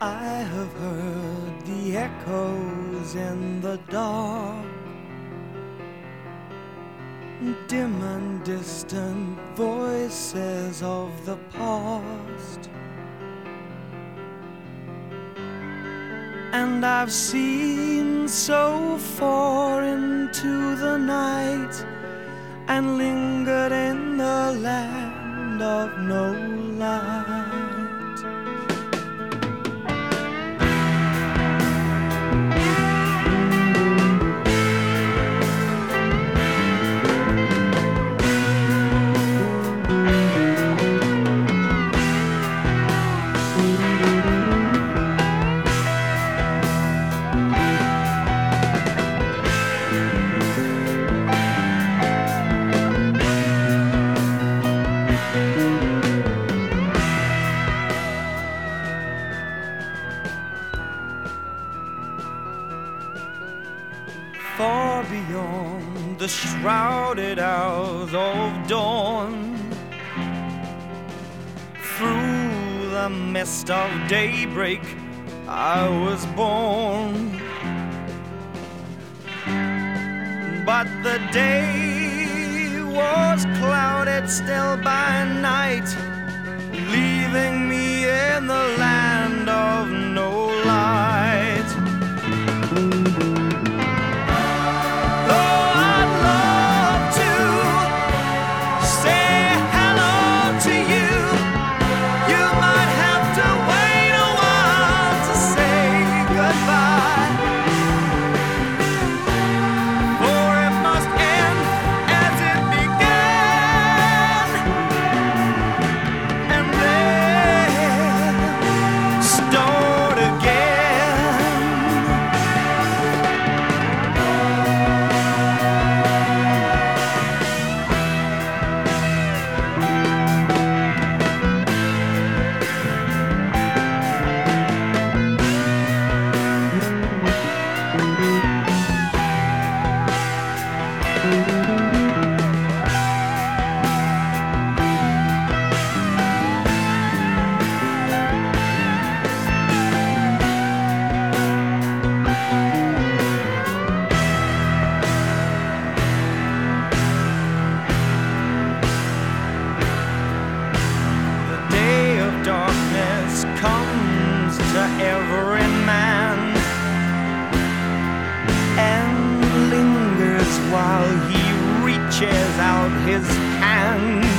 I have heard the echoes in the dark, dim and distant voices of the past, and I've seen so far into the night and lingered in the land of no light. Far beyond the shrouded hours of dawn, through the mist of daybreak I was born. But the day was clouded still by night, leaving me in the land of no light. Comes to every man and lingers while he reaches out his hand.